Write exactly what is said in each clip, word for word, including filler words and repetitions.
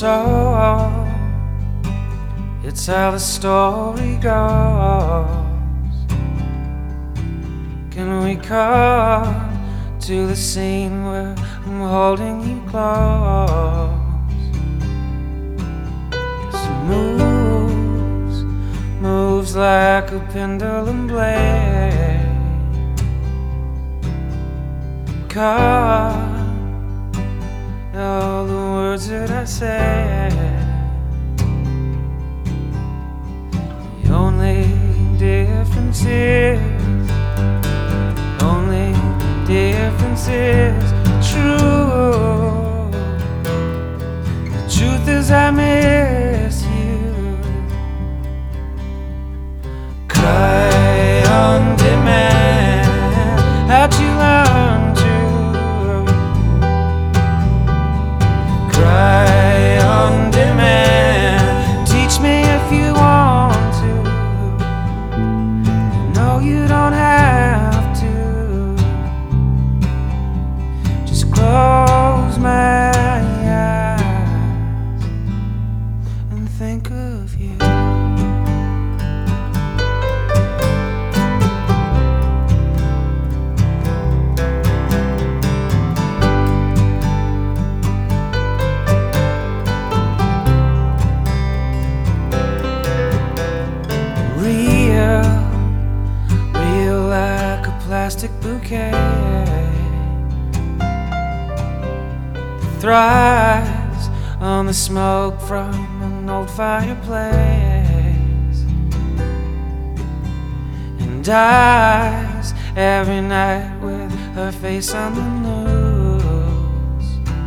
so it's how the story goes. Can we cut to the scene where I'm holding you close? It moves, moves like a pendulum blade. Cut all the words that I said. The only difference is, only difference is true. The truth is I miss you. Cry on demand. How'd you learn to cry on demand? Teach me if you want to. No, you don't have to. Just close my eyes and think of you. Real, real like a plastic bouquet that thrives on the smoke from an old fireplace and dies every night with her face on the news.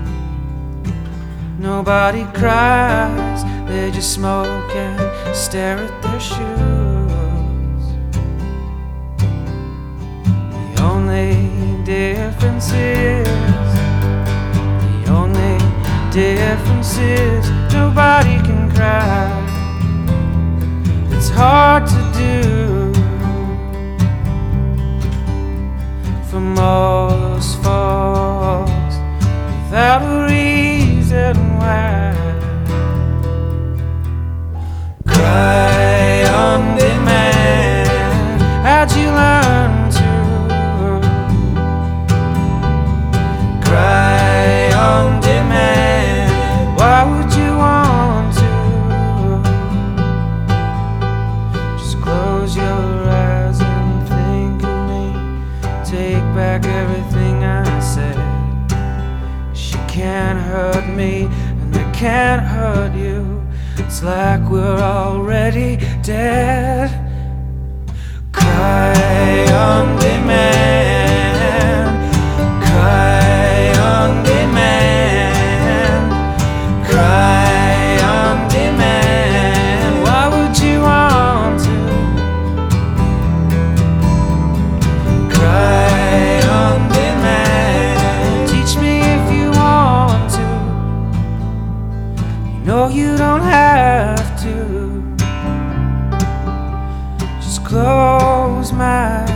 Nobody cries, they just smoke and stare at their shoes. The only difference is, the only difference is nobody can cry. It's hard to do for most folks without a reason why. Cry on demand. How'd you learn to cry on demand? Why would you want to? Just close your eyes and think of me. Take back everything I said. She can't hurt me and I can't hurt you. It's like we're already dead. Cry on demand. Cry on demand. Cry on demand. Why would you want to? Cry on demand. Teach me if you want to. You know you don't have to. Just close my eyes